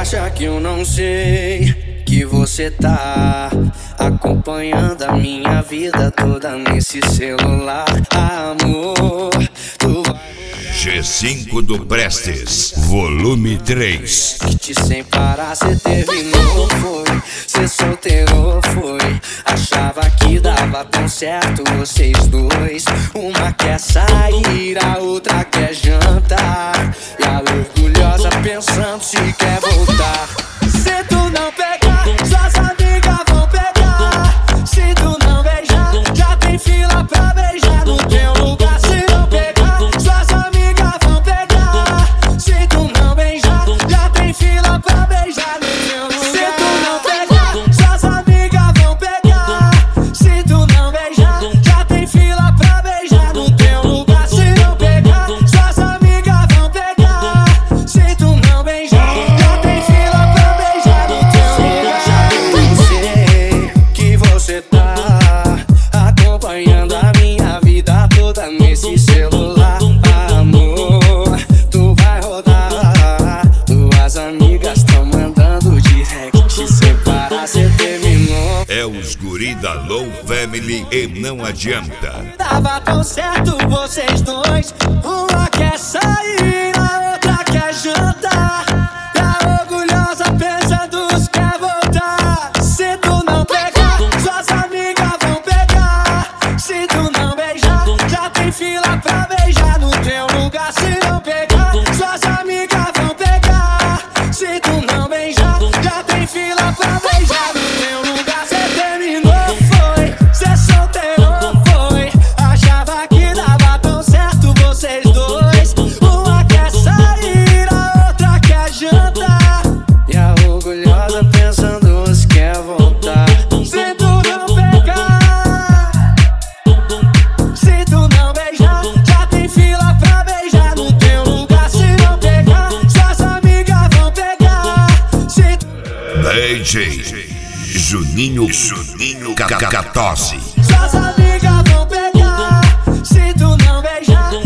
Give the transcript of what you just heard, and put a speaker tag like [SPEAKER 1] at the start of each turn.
[SPEAKER 1] acha que eu não sei que você tá acompanhando a minha vida toda nesse celular? Amor, tu vai
[SPEAKER 2] G5 do Prestes, volume 3.
[SPEAKER 1] sem parar, cê terminou, foi? Cê solteirou, foi? Achava que dava tão certo vocês dois. Uma quer sair, a outra quer jantar, e a orgulhosa pensando se quer voltar. Se tu não pegar, suas amigas vão pegar. Se tu não beijar, já tem fila pra beijar no teu lugar. Se não pegar, suas amigas vão pegar. Se tu não beijar, já tem fila pra beijar no teu lugar. Se tu não pegar, suas amigas vão pegar. Se tu não beijar, já tem fila pra beijar no teu lugar. Se não pegar, suas amigas vão pegar. Se tu não beijar, já tem fila pra beijar no teu lugar. Sei que você tá acompanhando a minha vida toda nesse celular. Amor, tu vai rodar. Tuas amigas tão mandando direct sem parar, cê terminou.
[SPEAKER 2] É os guri da Low Family e não adianta.
[SPEAKER 1] Tava tão certo vocês dois. Uma quer sair, a outra quer jantar, e a orgulhosa pensando se quer voltar. Se tu não pegar, suas amigas vão pegar. Se tu não beijar, já tem fila pra beijar no teu lugar. Se não pegar, suas amigas vão pegar. Se tu não beijar, já tem fila pra beijar no teu lugar. Cê terminou, foi? Cê solteirou, foi? Achava que dava tão certo vocês dois. Uma quer sair, a outra quer jantar, e a orgulhosa pensando se quer voltar. Se tu não pegar, se tu não beijar, já tem fila pra beijar no teu lugar. Se não pegar, suas amigas vão pegar. Se
[SPEAKER 2] DJ Juninho Catose.
[SPEAKER 1] suas amigas vão pegar. Se tu não beijar,